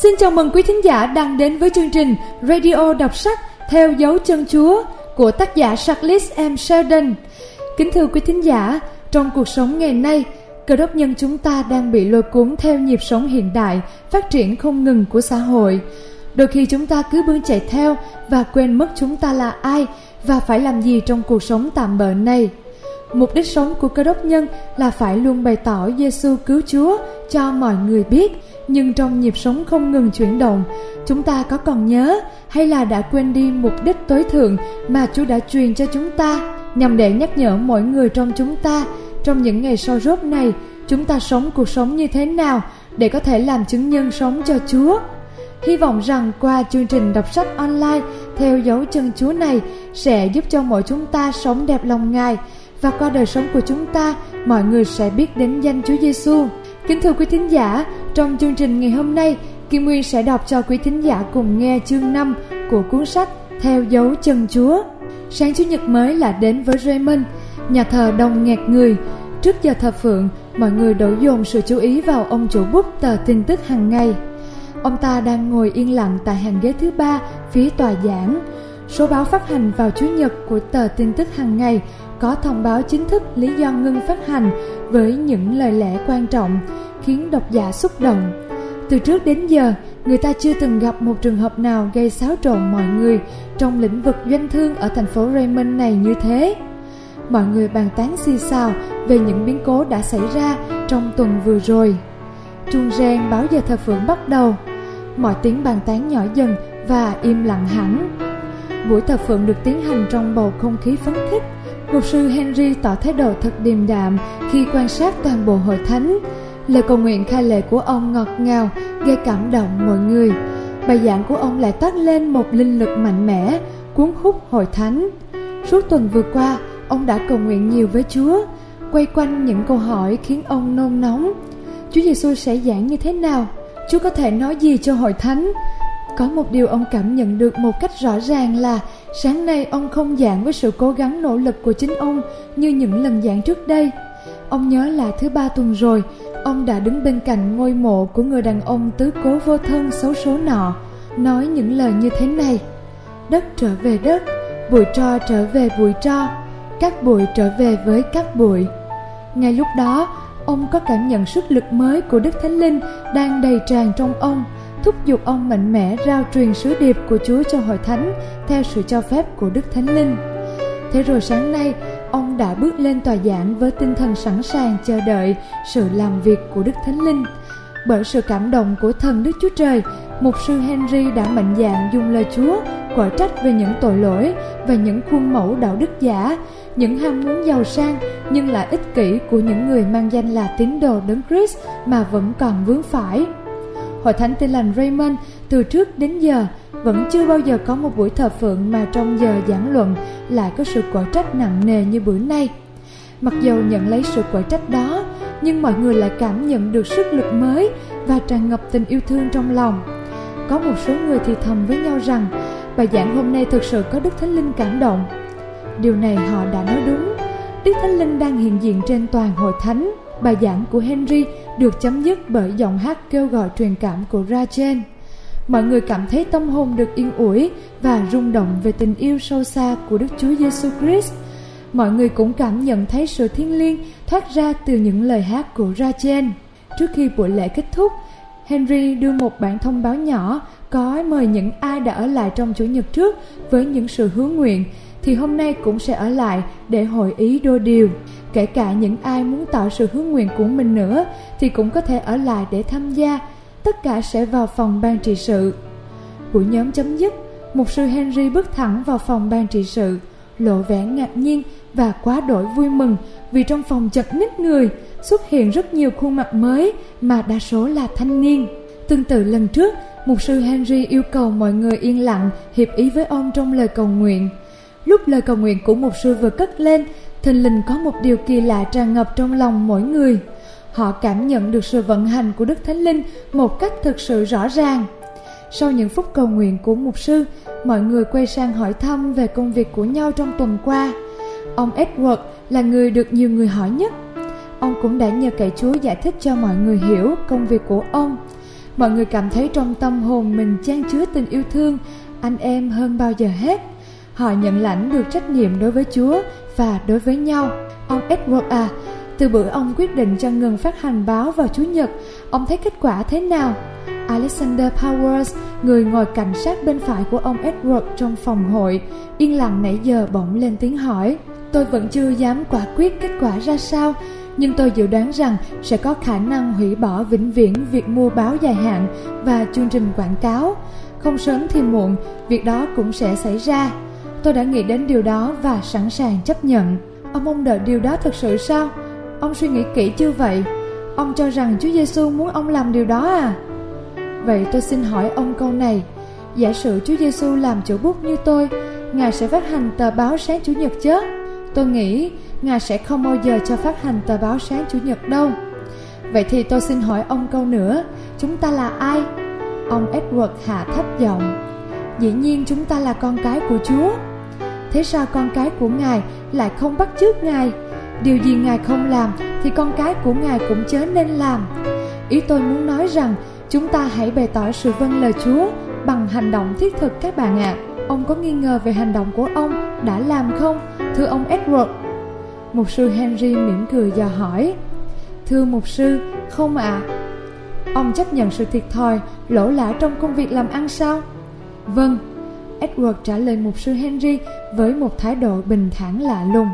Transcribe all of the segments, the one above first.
Xin chào mừng quý thính giả đang đến với chương trình Radio đọc sách Theo dấu chân Chúa của tác giả Charles M. Sheldon. Kính thưa quý thính giả, trong cuộc sống ngày nay, Cơ đốc nhân chúng ta đang bị lôi cuốn theo nhịp sống hiện đại, phát triển không ngừng của xã hội. Đôi khi chúng ta cứ bươn chạy theo và quên mất chúng ta là ai và phải làm gì trong cuộc sống tạm bợ này. Mục đích sống của Cơ đốc nhân là phải luôn bày tỏ Giêsu cứu Chúa cho mọi người biết. Nhưng trong nhịp sống không ngừng chuyển động, chúng ta có còn nhớ hay là đã quên đi mục đích tối thượng mà Chúa đã truyền cho chúng ta, nhằm để nhắc nhở mỗi người trong chúng ta trong những ngày sau rốt này, chúng ta sống cuộc sống như thế nào để có thể làm chứng nhân sống cho Chúa. Hy vọng rằng qua chương trình đọc sách online Theo dấu chân Chúa này sẽ giúp cho mỗi chúng ta sống đẹp lòng Ngài, và qua đời sống của chúng ta, mọi người sẽ biết đến danh Chúa Giêsu. Kính thưa quý thính giả, trong chương trình ngày hôm nay, Kim Nguyên sẽ đọc cho quý thính giả cùng nghe chương 5 của cuốn sách Theo dấu chân Chúa. Sáng Chủ nhật mới là đến với Raymond, nhà thờ đông nghẹt người. Trước giờ thờ phượng, mọi người đổ dồn sự chú ý vào ông chủ bút tờ tin tức hàng ngày. Ông ta đang ngồi yên lặng tại hàng ghế thứ 3 phía tòa giảng. Số báo phát hành vào Chủ nhật của tờ tin tức hàng ngày có thông báo chính thức lý do ngưng phát hành với những lời lẽ quan trọng khiến độc giả xúc động. Từ trước đến giờ, người ta chưa từng gặp một trường hợp nào gây xáo trộn mọi người trong lĩnh vực doanh thương ở thành phố Raymond này như thế. Mọi người bàn tán xì xào về những biến cố đã xảy ra trong tuần vừa rồi. Chuông reng báo giờ thờ phượng bắt đầu. Mọi tiếng bàn tán nhỏ dần và im lặng hẳn. Buổi thờ phượng được tiến hành trong bầu không khí phấn khích. Mục sư Henry tỏ thái độ thật điềm đạm khi quan sát toàn bộ hội thánh. Lời cầu nguyện khai lệ của ông ngọt ngào, gây cảm động mọi người. Bài giảng của ông lại toát lên một linh lực mạnh mẽ, cuốn hút hội thánh. Suốt tuần vừa qua, ông đã cầu nguyện nhiều với Chúa, quay quanh những câu hỏi khiến ông nôn nóng. Chúa Giêsu sẽ giảng như thế nào? Chúa có thể nói gì cho hội thánh? Có một điều ông cảm nhận được một cách rõ ràng là sáng nay ông không giảng với sự cố gắng nỗ lực của chính ông như những lần giảng trước đây. Ông nhớ là thứ 3 tuần rồi, ông đã đứng bên cạnh ngôi mộ của người đàn ông tứ cố vô thân xấu số nọ, nói những lời như thế này: đất trở về đất, bụi tro trở về bụi tro, cát bụi trở về với cát bụi. Ngay lúc đó, ông có cảm nhận sức lực mới của Đức Thánh Linh đang đầy tràn trong ông, thúc giục ông mạnh mẽ rao truyền sứ điệp của Chúa cho hội thánh theo sự cho phép của Đức Thánh Linh. Thế rồi sáng nay, ông đã bước lên tòa giảng với tinh thần sẵn sàng chờ đợi sự làm việc của Đức Thánh Linh. Bởi sự cảm động của thần Đức Chúa Trời, mục sư Henry đã mạnh dạn dùng lời Chúa quở trách về những tội lỗi và những khuôn mẫu đạo đức giả, những ham muốn giàu sang nhưng lại ích kỷ của những người mang danh là tín đồ Đấng Christ mà vẫn còn vướng phải. Hội thánh Tin lành Raymond từ trước đến giờ vẫn chưa bao giờ có một buổi thờ phượng mà trong giờ giảng luận lại có sự quở trách nặng nề như bữa nay. Mặc dầu nhận lấy sự quở trách đó, nhưng mọi người lại cảm nhận được sức lực mới và tràn ngập tình yêu thương trong lòng. Có một số người thì thầm với nhau rằng bài giảng hôm nay thực sự có Đức Thánh Linh cảm động. Điều này họ đã nói đúng. Đức Thánh Linh đang hiện diện trên toàn hội thánh. Bài giảng của Henry được chấm dứt bởi giọng hát kêu gọi truyền cảm của Rachel. Mọi người cảm thấy tâm hồn được yên ủi và rung động về tình yêu sâu xa của Đức Chúa Giêsu Christ. Mọi người cũng cảm nhận thấy sự thiêng liêng thoát ra từ những lời hát của Rachel. Trước khi buổi lễ kết thúc, Henry đưa một bản thông báo nhỏ có mời những ai đã ở lại trong Chủ nhật trước với những sự hứa nguyện thì hôm nay cũng sẽ ở lại để hội ý đôi điều. Kể cả những ai muốn tỏ sự hứa nguyện của mình nữa thì cũng có thể ở lại để tham gia. Tất cả sẽ vào phòng ban trị sự. Buổi nhóm chấm dứt, mục sư Henry bước thẳng vào phòng ban trị sự, lộ vẻ ngạc nhiên và quá đổi vui mừng vì trong phòng chật ních người, xuất hiện rất nhiều khuôn mặt mới mà đa số là thanh niên. Tương tự lần trước, mục sư Henry yêu cầu mọi người yên lặng hiệp ý với ông trong lời cầu nguyện. Lúc lời cầu nguyện của mục sư vừa cất lên, thình lình có một điều kỳ lạ tràn ngập trong lòng mỗi người. Họ cảm nhận được sự vận hành của Đức Thánh Linh một cách thực sự rõ ràng. Sau những phút cầu nguyện của mục sư, mọi người quay sang hỏi thăm về công việc của nhau trong tuần qua. Ông Edward là người được nhiều người hỏi nhất. Ông cũng đã nhờ cậy Chúa giải thích cho mọi người hiểu công việc của ông. Mọi người cảm thấy trong tâm hồn mình chan chứa tình yêu thương anh em hơn bao giờ hết. Họ nhận lãnh được trách nhiệm đối với Chúa và đối với nhau. Ông Edward từ bữa ông quyết định cho ngừng phát hành báo vào Chủ nhật, ông thấy kết quả thế nào? Alexander Powers, người ngồi cạnh sát bên phải của ông Edward trong phòng hội, yên lặng nãy giờ bỗng lên tiếng hỏi. Tôi vẫn chưa dám quả quyết kết quả ra sao, nhưng tôi dự đoán rằng sẽ có khả năng hủy bỏ vĩnh viễn việc mua báo dài hạn và chương trình quảng cáo. Không sớm thì muộn, việc đó cũng sẽ xảy ra. Tôi đã nghĩ đến điều đó và sẵn sàng chấp nhận. Ông mong đợi điều đó thật sự sao? Ông suy nghĩ kỹ chưa vậy? Ông cho rằng Chúa Giêsu muốn ông làm điều đó à? Vậy tôi xin hỏi ông câu này. Giả sử Chúa Giêsu làm chủ bút như tôi, Ngài sẽ phát hành tờ báo sáng Chủ nhật chứ? Tôi nghĩ Ngài sẽ không bao giờ cho phát hành tờ báo sáng Chủ nhật đâu. Vậy thì tôi xin hỏi ông câu nữa. Chúng ta là ai? Ông Edward hạ thấp giọng. Dĩ nhiên chúng ta là con cái của Chúa. Thế sao con cái của Ngài lại không bắt chước Ngài? Điều gì Ngài không làm thì con cái của Ngài cũng chớ nên làm. Ý tôi muốn nói rằng chúng ta hãy bày tỏ sự vâng lời Chúa bằng hành động thiết thực các bạn ạ. Ông có nghi ngờ về hành động của ông đã làm không, thưa ông Edward? Mục sư Henry mỉm cười dò hỏi. Thưa mục sư, không ạ. Ông chấp nhận sự thiệt thòi, lỗ lã trong công việc làm ăn sao? Vâng, Edward trả lời mục sư Henry với một thái độ bình thản lạ lùng.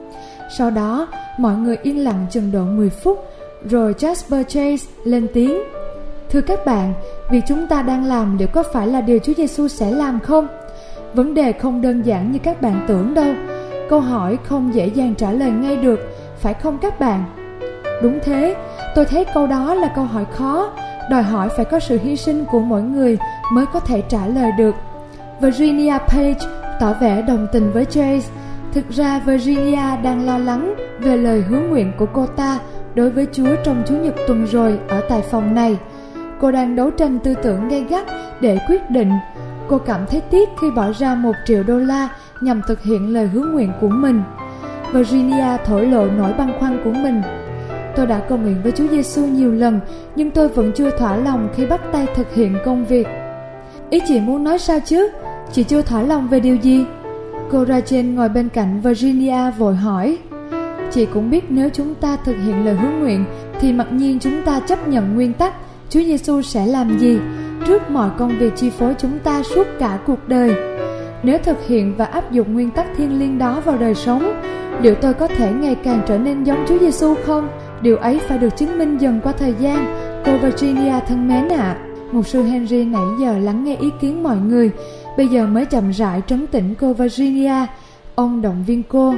Sau đó, mọi người yên lặng chừng độ 10 phút, rồi Jasper Chase lên tiếng. Thưa các bạn, việc chúng ta đang làm liệu có phải là điều Chúa Giêsu sẽ làm không? Vấn đề không đơn giản như các bạn tưởng đâu. Câu hỏi không dễ dàng trả lời ngay được, phải không các bạn? Đúng thế, tôi thấy câu đó là câu hỏi khó, đòi hỏi phải có sự hy sinh của mỗi người mới có thể trả lời được. Virginia Page tỏ vẻ đồng tình với Chase. Thực ra Virginia đang lo lắng về lời hứa nguyện của cô ta đối với Chúa trong Chủ nhật tuần rồi ở tại phòng này. Cô đang đấu tranh tư tưởng gay gắt để quyết định. Cô cảm thấy tiếc khi bỏ ra $1 triệu nhằm thực hiện lời hứa nguyện của mình. Virginia thổ lộ nỗi băn khoăn của mình. Tôi đã cầu nguyện với Chúa Giêsu nhiều lần, nhưng tôi vẫn chưa thỏa lòng khi bắt tay thực hiện công việc. Ý chị muốn nói sao chứ? Chị chưa thỏa lòng về điều gì? Cô Rachel ngồi bên cạnh Virginia vội hỏi. Chị cũng biết nếu chúng ta thực hiện lời hứa nguyện thì mặc nhiên chúng ta chấp nhận nguyên tắc Chúa Giêsu sẽ làm gì trước mọi công việc chi phối chúng ta suốt cả cuộc đời. Nếu thực hiện và áp dụng nguyên tắc thiêng liêng đó vào đời sống, liệu tôi có thể ngày càng trở nên giống Chúa Giêsu không? Điều ấy phải được chứng minh dần qua thời gian, cô Virginia thân mến ạ. Mục sư Henry nãy giờ lắng nghe ý kiến mọi người, bây giờ mới chậm rãi trấn tĩnh cô Virginia. Ông động viên cô.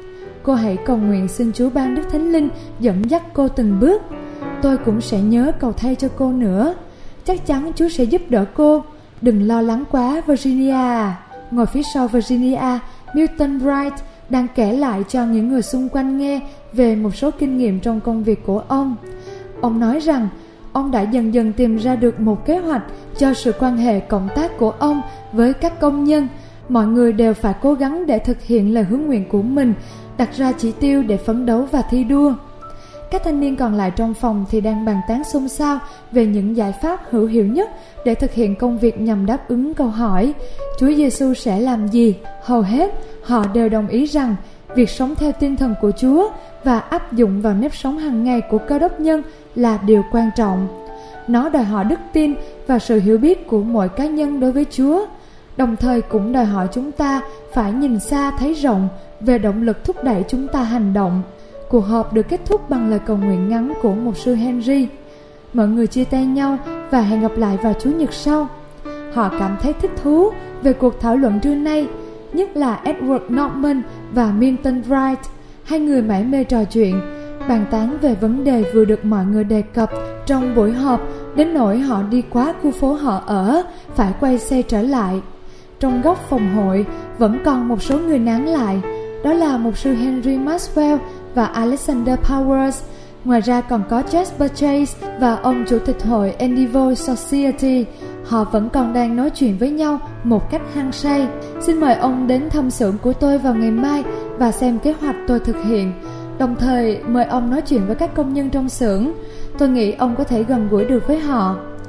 Cô hãy cầu nguyện xin Chúa ban Đức Thánh Linh dẫn dắt cô từng bước. Tôi cũng sẽ nhớ cầu thay cho cô nữa. Chắc chắn Chúa sẽ giúp đỡ cô. Đừng lo lắng quá Virginia. Ngồi phía sau Virginia, Milton Wright đang kể lại cho những người xung quanh nghe về một số kinh nghiệm trong công việc của ông. Ông nói rằng ông đã dần dần tìm ra được một kế hoạch cho sự quan hệ cộng tác của ông với các công nhân. Mọi người đều phải cố gắng để thực hiện lời hứa nguyện của mình, đặt ra chỉ tiêu để phấn đấu và thi đua. Các thanh niên còn lại trong phòng thì đang bàn tán xôn xao về những giải pháp hữu hiệu nhất để thực hiện công việc nhằm đáp ứng câu hỏi Chúa Giêsu sẽ làm gì. Hầu hết họ đều đồng ý rằng việc sống theo tinh thần của Chúa và áp dụng vào nếp sống hàng ngày của cơ đốc nhân là điều quan trọng. Nó đòi hỏi đức tin và sự hiểu biết của mỗi cá nhân đối với Chúa, đồng thời cũng đòi hỏi chúng ta phải nhìn xa thấy rộng về động lực thúc đẩy chúng ta hành động. Cuộc họp được kết thúc bằng lời cầu nguyện ngắn của mục sư Henry. Mọi người chia tay nhau và hẹn gặp lại vào Chủ nhật sau. Họ cảm thấy thích thú về cuộc thảo luận trưa nay, nhất là Edward Norman và Milton Wright. Hai người mải mê trò chuyện, bàn tán về vấn đề vừa được mọi người đề cập trong buổi họp, đến nỗi họ đi quá khu phố họ ở, phải quay xe trở lại. Trong góc phòng hội vẫn còn một số người nán lại, đó là mục sư Henry Maxwell và Alexander Powers. Ngoài ra còn có Jasper Chase và ông chủ tịch hội Endeavour Society. Họ vẫn còn đang nói chuyện với nhau một cách hăng say. Xin mời ông đến thăm xưởng của tôi vào ngày mai và xem kế hoạch tôi thực hiện. Đồng thời mời ông nói chuyện với các công nhân trong xưởng. Tôi nghĩ ông có thể gần gũi được với họ.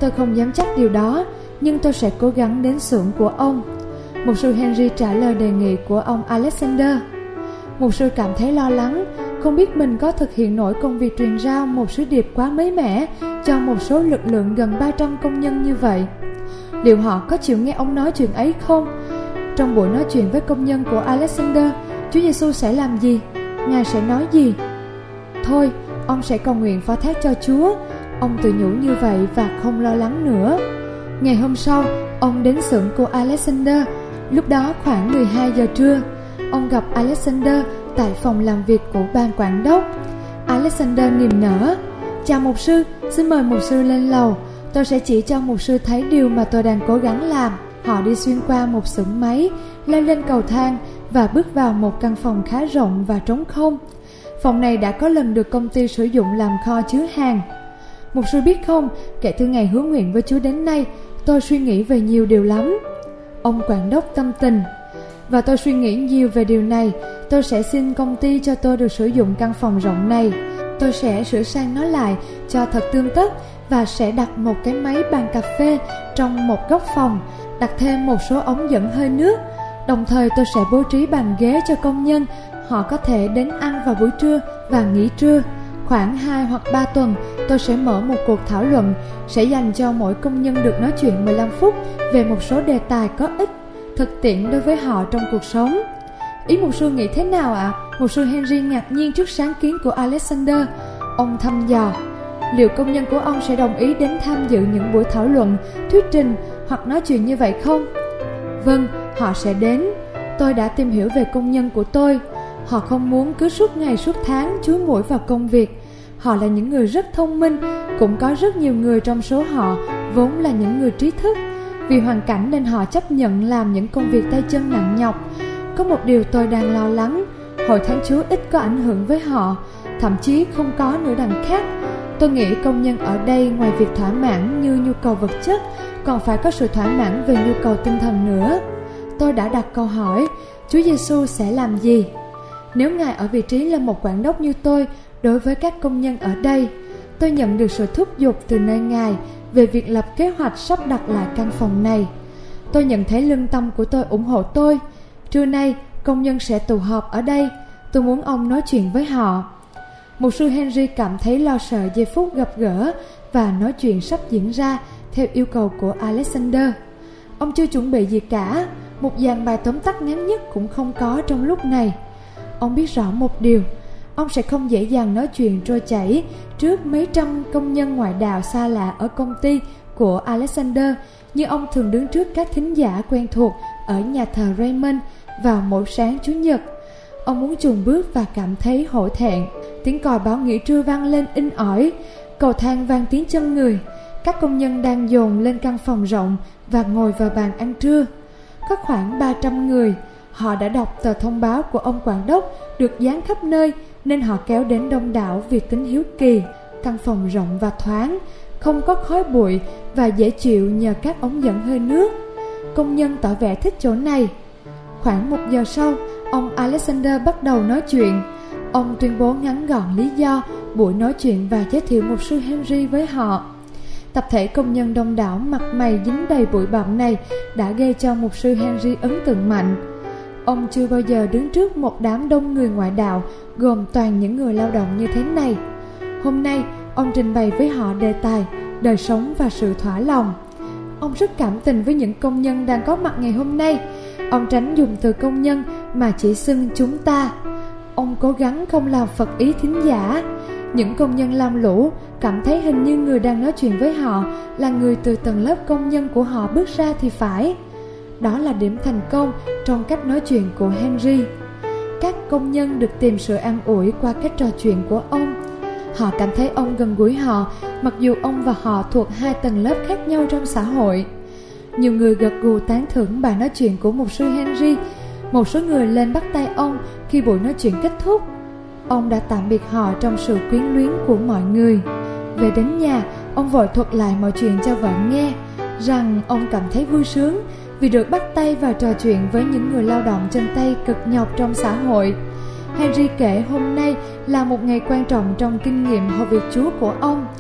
Tôi không dám chắc điều đó, nhưng tôi sẽ cố gắng đến xưởng của ông. Mục sư Henry trả lời đề nghị của ông Alexander. Mục sư cảm thấy lo lắng, không biết mình có thực hiện nổi công việc truyền rao một sứ điệp quá mới mẻ cho một số lực lượng gần 300 công nhân như vậy. Liệu họ có chịu nghe ông nói chuyện ấy không? Trong buổi nói chuyện với công nhân của Alexander, Chúa Giêsu sẽ làm gì? Ngài sẽ nói gì? Thôi, ông sẽ cầu nguyện phó thác cho Chúa. Ông tự nhủ như vậy và không lo lắng nữa. Ngày hôm sau, ông đến xưởng của Alexander. Lúc đó khoảng 12 giờ trưa, ông gặp Alexander tại phòng làm việc của ban quản đốc. Alexander niềm nở. Chào mục sư, xin mời mục sư lên lầu. Tôi sẽ chỉ cho mục sư thấy điều mà tôi đang cố gắng làm. Họ đi xuyên qua một xưởng máy, leo lên cầu thang và bước vào một căn phòng khá rộng và trống không. Phòng này đã có lần được công ty sử dụng làm kho chứa hàng. Mục sư biết không, kể từ ngày hứa nguyện với Chúa đến nay, tôi suy nghĩ về nhiều điều lắm. Ông quản đốc tâm tình. Và tôi suy nghĩ nhiều về điều này. Tôi sẽ xin công ty cho tôi được sử dụng căn phòng rộng này. Tôi sẽ sửa sang nó lại cho thật tươm tất và sẽ đặt một cái máy bàn cà phê trong một góc phòng, đặt thêm một số ống dẫn hơi nước. Đồng thời tôi sẽ bố trí bàn ghế cho công nhân. Họ có thể đến ăn vào buổi trưa và nghỉ trưa. Khoảng 2 hoặc 3 tuần, tôi sẽ mở một cuộc thảo luận, sẽ dành cho mỗi công nhân được nói chuyện 15 phút về một số đề tài có ích, thực tiễn đối với họ trong cuộc sống. Ý mục sư nghĩ thế nào ạ? Mục sư Henry ngạc nhiên trước sáng kiến của Alexander. Ông thăm dò, liệu công nhân của ông sẽ đồng ý đến tham dự những buổi thảo luận, thuyết trình hoặc nói chuyện như vậy không? Vâng, họ sẽ đến. Tôi đã tìm hiểu về công nhân của tôi. Họ không muốn cứ suốt ngày suốt tháng chúi mũi vào công việc. Họ là những người rất thông minh. Cũng có rất nhiều người trong số họ vốn là những người trí thức. Vì hoàn cảnh nên họ chấp nhận làm những công việc tay chân nặng nhọc. Có một điều tôi đang lo lắng, hội thánh Chúa ít có ảnh hưởng với họ, thậm chí không có nữa đằng khác. Tôi nghĩ công nhân ở đây ngoài việc thỏa mãn như nhu cầu vật chất, còn phải có sự thỏa mãn về nhu cầu tinh thần nữa. Tôi đã đặt câu hỏi, Chúa Giêsu sẽ làm gì? Nếu Ngài ở vị trí là một quản đốc như tôi đối với các công nhân ở đây, tôi nhận được sự thúc giục từ nơi Ngài về việc lập kế hoạch sắp đặt lại căn phòng này. Tôi nhận thấy lương tâm của tôi ủng hộ tôi. Trưa nay, công nhân sẽ tụ họp ở đây. Tôi muốn ông nói chuyện với họ. Mục sư Henry cảm thấy lo sợ giây phút gặp gỡ và nói chuyện sắp diễn ra theo yêu cầu của Alexander. Ông chưa chuẩn bị gì cả, một dàn bài tóm tắt ngắn nhất cũng không có trong lúc này. Ông biết rõ một điều, ông sẽ không dễ dàng nói chuyện trôi chảy trước mấy trăm công nhân ngoại đạo xa lạ ở công ty của Alexander như ông thường đứng trước các thính giả quen thuộc ở nhà thờ Raymond vào mỗi sáng Chủ nhật. Ông muốn chùn bước và cảm thấy hổ thẹn. Tiếng còi báo nghỉ trưa vang lên inh ỏi, cầu thang vang tiếng chân người. Các công nhân đang dồn lên căn phòng rộng và ngồi vào bàn ăn trưa. Có khoảng 300 người. Họ đã đọc tờ thông báo của ông quản đốc được dán khắp nơi nên họ kéo đến đông đảo vì tính hiếu kỳ. Căn phòng rộng và thoáng, không có khói bụi và dễ chịu nhờ các ống dẫn hơi nước. Công nhân tỏ vẻ thích chỗ này. Khoảng 1 giờ sau, ông Alexander bắt đầu nói chuyện. Ông tuyên bố ngắn gọn lý do buổi nói chuyện và giới thiệu mục sư Henry với họ. Tập thể công nhân đông đảo mặt mày dính đầy bụi bặm này đã gây cho mục sư Henry ấn tượng mạnh. Ông chưa bao giờ đứng trước một đám đông người ngoại đạo gồm toàn những người lao động như thế này. Hôm nay, ông trình bày với họ đề tài đời sống và sự thỏa lòng. Ông rất cảm tình với những công nhân đang có mặt ngày hôm nay. Ông tránh dùng từ công nhân mà chỉ xưng chúng ta. Ông cố gắng không làm phật ý thính giả. Những công nhân lam lũ cảm thấy hình như người đang nói chuyện với họ là người từ tầng lớp công nhân của họ bước ra thì phải. Đó là điểm thành công trong cách nói chuyện của Henry. Các công nhân được tìm sự an ủi qua cách trò chuyện của ông. Họ cảm thấy ông gần gũi họ, mặc dù ông và họ thuộc hai tầng lớp khác nhau trong xã hội. Nhiều người gật gù tán thưởng bài nói chuyện của mục sư Henry. Một số người lên bắt tay ông khi buổi nói chuyện kết thúc. Ông đã tạm biệt họ trong sự quyến luyến của mọi người. Về đến nhà, ông vội thuật lại mọi chuyện cho vợ nghe, rằng ông cảm thấy vui sướng vì được bắt tay và trò chuyện với những người lao động chân tay cực nhọc trong xã hội. Henry kể hôm nay là một ngày quan trọng trong kinh nghiệm hầu việc Chúa của ông.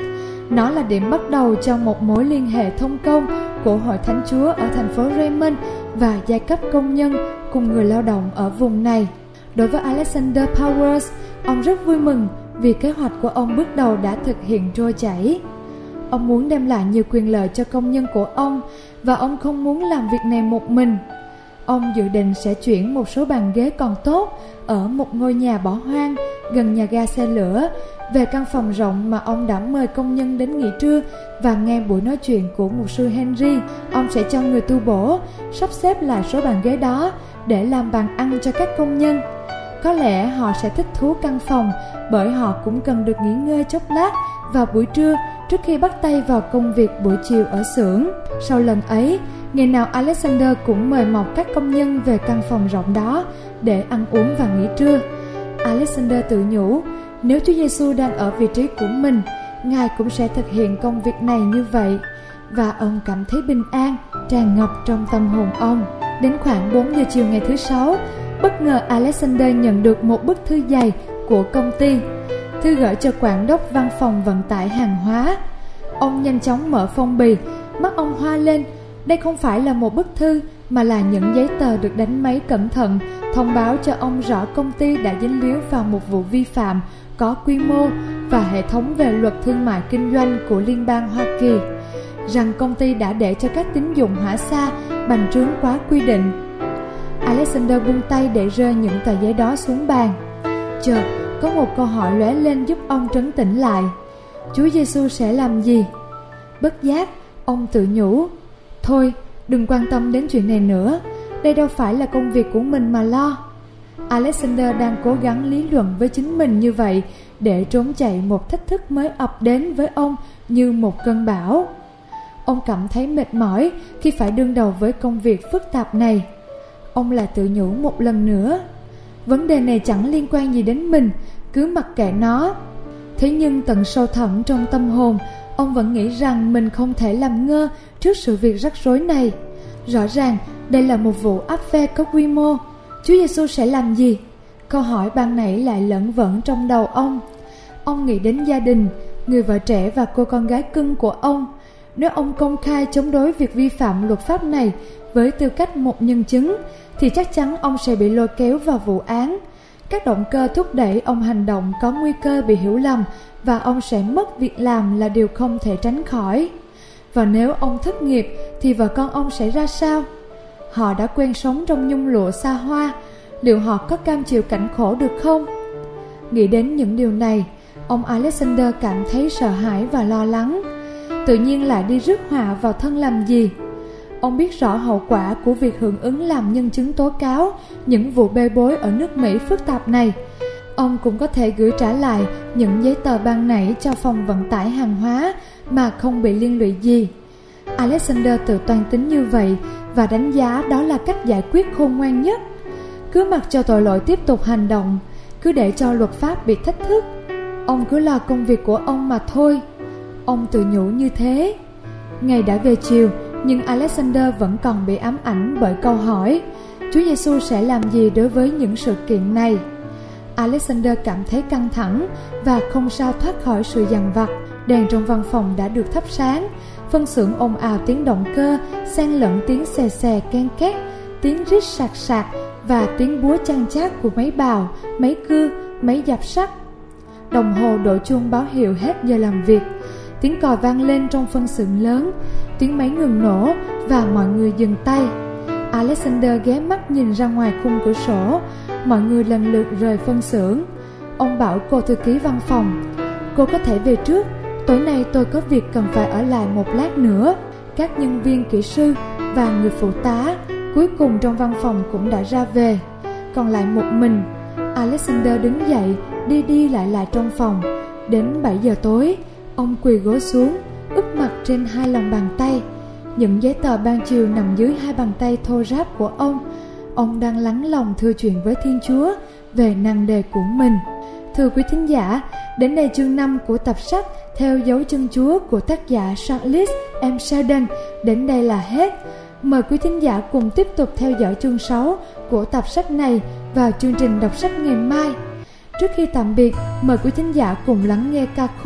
Nó là điểm bắt đầu cho một mối liên hệ thông công của Hội Thánh Chúa ở thành phố Raymond và giai cấp công nhân cùng người lao động ở vùng này. Đối với Alexander Powers, ông rất vui mừng vì kế hoạch của ông bước đầu đã thực hiện trôi chảy. Ông muốn đem lại nhiều quyền lợi cho công nhân của ông và ông không muốn làm việc này một mình. Ông dự định sẽ chuyển một số bàn ghế còn tốt ở một ngôi nhà bỏ hoang gần nhà ga xe lửa về căn phòng rộng mà ông đã mời công nhân đến nghỉ trưa và nghe buổi nói chuyện của mục sư Henry. Ông sẽ cho người tu bổ sắp xếp lại số bàn ghế đó để làm bàn ăn cho các công nhân. Có lẽ họ sẽ thích thú căn phòng bởi họ cũng cần được nghỉ ngơi chốc lát vào buổi trưa trước khi bắt tay vào công việc buổi chiều ở xưởng. Sau lần ấy, ngày nào Alexander cũng mời mọc các công nhân về căn phòng rộng đó để ăn uống và nghỉ trưa. Alexander tự nhủ, nếu Chúa Giêsu đang ở vị trí của mình, Ngài cũng sẽ thực hiện công việc này như vậy. Và ông cảm thấy bình an, tràn ngập trong tâm hồn ông. Đến khoảng 4 giờ chiều ngày thứ Sáu, bất ngờ Alexander nhận được một bức thư dày của công ty. Thư gửi cho quản đốc văn phòng vận tải hàng hóa. Ông nhanh chóng mở phong bì, mắt ông hoa lên. Đây không phải là một bức thư mà là những giấy tờ được đánh máy cẩn thận, thông báo cho ông rõ công ty đã dính líu vào một vụ vi phạm có quy mô và hệ thống về luật thương mại kinh doanh của Liên bang Hoa Kỳ, rằng công ty đã để cho các tín dụng hỏa xa bành trướng quá quy định. Alexander buông tay để rơi những tờ giấy đó xuống bàn. Chợt có một câu hỏi lóe lên giúp ông trấn tĩnh lại. Chúa Giêsu sẽ làm gì? Bất giác ông tự nhủ, thôi đừng quan tâm đến chuyện này nữa, đây đâu phải là công việc của mình mà lo. Alexander đang cố gắng lý luận với chính mình như vậy để trốn chạy một thách thức mới ập đến với ông như một cơn bão. Ông cảm thấy mệt mỏi khi phải đương đầu với công việc phức tạp này. Ông lại tự nhủ một lần nữa, vấn đề này chẳng liên quan gì đến mình, cứ mặc kệ nó. Thế nhưng tận sâu thẳm trong tâm hồn, ông vẫn nghĩ rằng mình không thể làm ngơ trước sự việc rắc rối này. Rõ ràng đây là một vụ áp phê có quy mô. Chúa Giêsu sẽ làm gì? Câu hỏi ban nãy lại lẫn vẩn trong đầu ông. Ông nghĩ đến gia đình, người vợ trẻ và cô con gái cưng của ông. Nếu ông công khai chống đối việc vi phạm luật pháp này với tư cách một nhân chứng, thì chắc chắn ông sẽ bị lôi kéo vào vụ án. Các động cơ thúc đẩy ông hành động có nguy cơ bị hiểu lầm và ông sẽ mất việc làm là điều không thể tránh khỏi. Và nếu ông thất nghiệp thì vợ con ông sẽ ra sao? Họ đã quen sống trong nhung lụa xa hoa, liệu họ có cam chịu cảnh khổ được không? Nghĩ đến những điều này, ông Alexander cảm thấy sợ hãi và lo lắng. Tự nhiên lại đi rước họa vào thân làm gì? Ông biết rõ hậu quả của việc hưởng ứng làm nhân chứng tố cáo những vụ bê bối ở nước Mỹ phức tạp này. Ông cũng có thể gửi trả lại những giấy tờ ban nãy cho phòng vận tải hàng hóa mà không bị liên lụy gì. Alexander tự toan tính như vậy và đánh giá đó là cách giải quyết khôn ngoan nhất. Cứ mặc cho tội lỗi tiếp tục hành động, cứ để cho luật pháp bị thách thức. Ông cứ lo công việc của ông mà thôi. Ông tự nhủ như thế. Ngày đã về chiều, nhưng Alexander vẫn còn bị ám ảnh bởi câu hỏi, Chúa Giêsu sẽ làm gì đối với những sự kiện này? Alexander cảm thấy căng thẳng và không sao thoát khỏi sự dằn vặt. Đèn trong văn phòng đã được thắp sáng, phân xưởng ồn ào tiếng động cơ, xen lẫn tiếng xè xè ken két, tiếng rít sạc sạc và tiếng búa chan chát của máy bào, máy cưa, máy dập sắt. Đồng hồ đổ chuông báo hiệu hết giờ làm việc. Tiếng còi vang lên trong phân xưởng lớn, tiếng máy ngừng nổ và mọi người dừng tay. Alexander ghé mắt nhìn ra ngoài khung cửa sổ. Mọi người lần lượt rời phân xưởng. Ông bảo cô thư ký văn phòng, cô có thể về trước, tối nay tôi có việc cần phải ở lại một lát nữa. Các nhân viên kỹ sư và người phụ tá cuối cùng trong văn phòng cũng đã ra về. Còn lại một mình, Alexander đứng dậy đi lại trong phòng. Đến 7 giờ tối, ông quỳ gối xuống, úp mặt trên hai lòng bàn tay. Những giấy tờ ban chiều nằm dưới hai bàn tay thô ráp của ông. Ông đang lắng lòng thưa chuyện với Thiên Chúa về nan đề của mình. Thưa quý thính giả, đến đây chương 5 của tập sách Theo dấu chân Chúa của tác giả Charles M. Sheldon đến đây là hết. Mời quý thính giả cùng tiếp tục theo dõi chương 6 của tập sách này vào chương trình đọc sách ngày mai. Trước khi tạm biệt, mời quý thính giả cùng lắng nghe ca khúc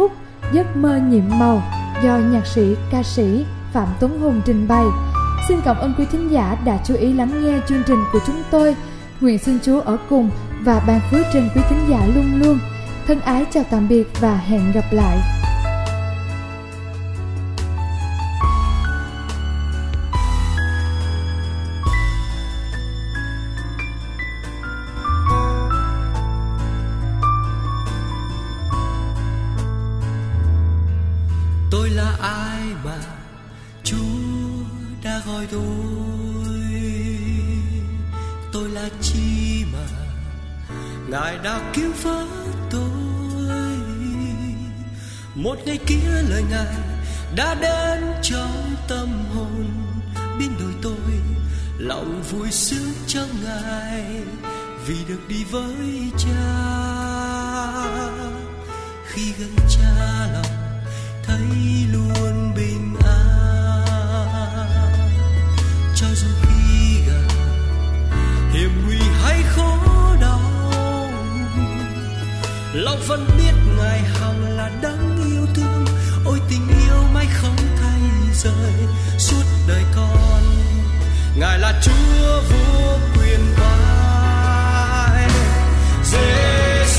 Giấc mơ nhiệm màu do nhạc sĩ, ca sĩ Phạm Tuấn Hùng trình bày. Xin cảm ơn quý thính giả đã chú ý lắng nghe chương trình của chúng tôi. Nguyện xin Chúa ở cùng và ban phước trên quý thính giả luôn luôn. Thân ái chào tạm biệt và hẹn gặp lại. Tôi là ai mà Chúa đã gọi tôi là chi mà Ngài đã cứu vớt tôi. Một ngày kia lời Ngài đã đến trong tâm hồn, biến đổi tôi, lòng vui sướng trong Ngài vì được đi với Cha. Khi gần Cha lòng thấy luôn bình an, cho dù khi gần hiểm nguy hay khó đau, lòng vẫn biết Ngài hằng là đấng yêu thương. Ôi tình yêu mãi không thay rời suốt đời con. Ngài là Chúa vô quyền oai, Giêsu.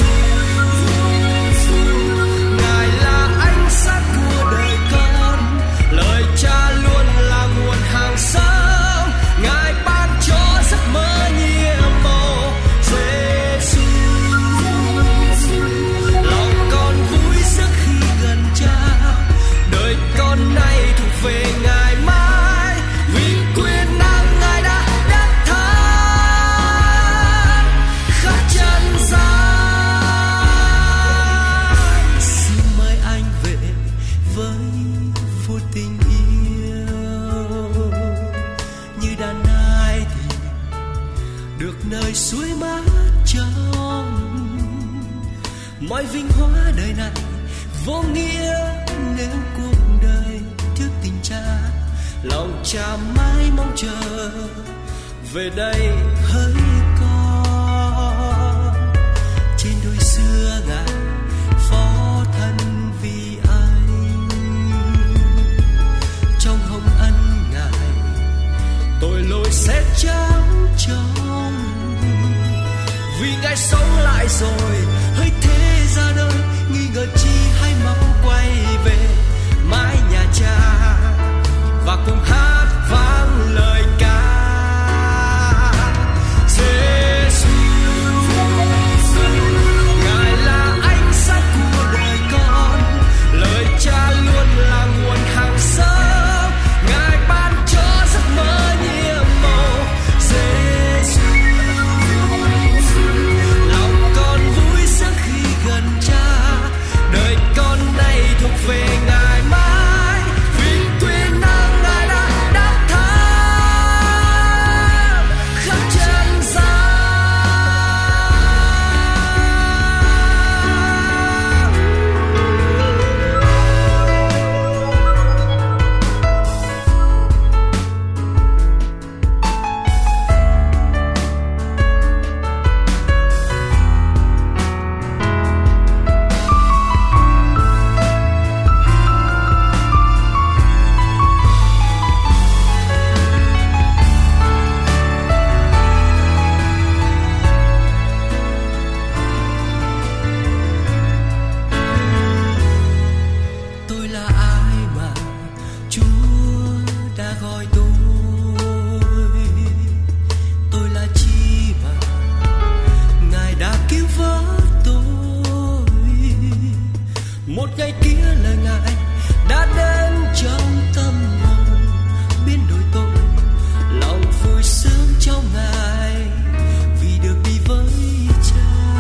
Ngài là ánh sáng của đời con, lời Cha luôn là nguồn hàng sáng. Ngài ban cho giấc mơ nhiệm màu, Giêsu. Lòng con vui sướng khi gần Cha, đời con nay thuộc về Ngài mãi, vì quyền năng Ngài đã đắc thắng khắp chân gian. Xin mời anh về với vô tình yêu, như đàn nai thì được nơi suối mát trong. Mọi vinh hóa đời này vô nghĩa nếu cuộc đời thiếu tình Cha. Lòng Cha mãi mong chờ về đây hỡi con. Trên đôi xưa Ngài phó thân vì anh, trong hồng ân Ngài tội lỗi sẽ trắng trong. Vì Ngài sống lại rồi hỡi thế ra đời, nghi ngờ chi hay mau quay về mái nhà Cha và cùng hát vang lời ca. Giêsu, Ngài là ánh sáng của đời con, lời Cha luôn là nguồn hàng sáng. Ngài ban cho giấc mơ nhiệm màu, Giêsu. Lòng con vui sướng khi gần Cha, đời con nay thuộc về Ngài mãi, vì quyền năng Ngài đã đắc thắng khắp chân gian. Tôi là ai mà Chúa đã gọi tôi là chi mà Ngài đã cứu vớt tôi. Một ngày kia lời Ngài đã đến trong tâm hồn, biến đổi tôi, lòng vui sướng trong Ngài vì được đi với Cha.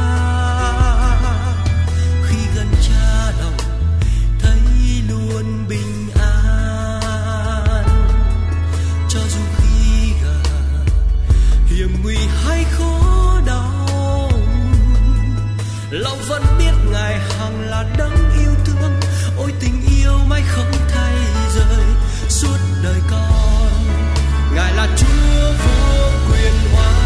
Khi gần Cha lòng thấy luôn bình an, cho dù khi gần hiểm nguy hay khó đau, lòng vẫn biết Ngài hằng là đấng yêu thương. Ôi tình yêu mãi không thay rời suốt đời con. Ngài là Chúa vô quyền oai,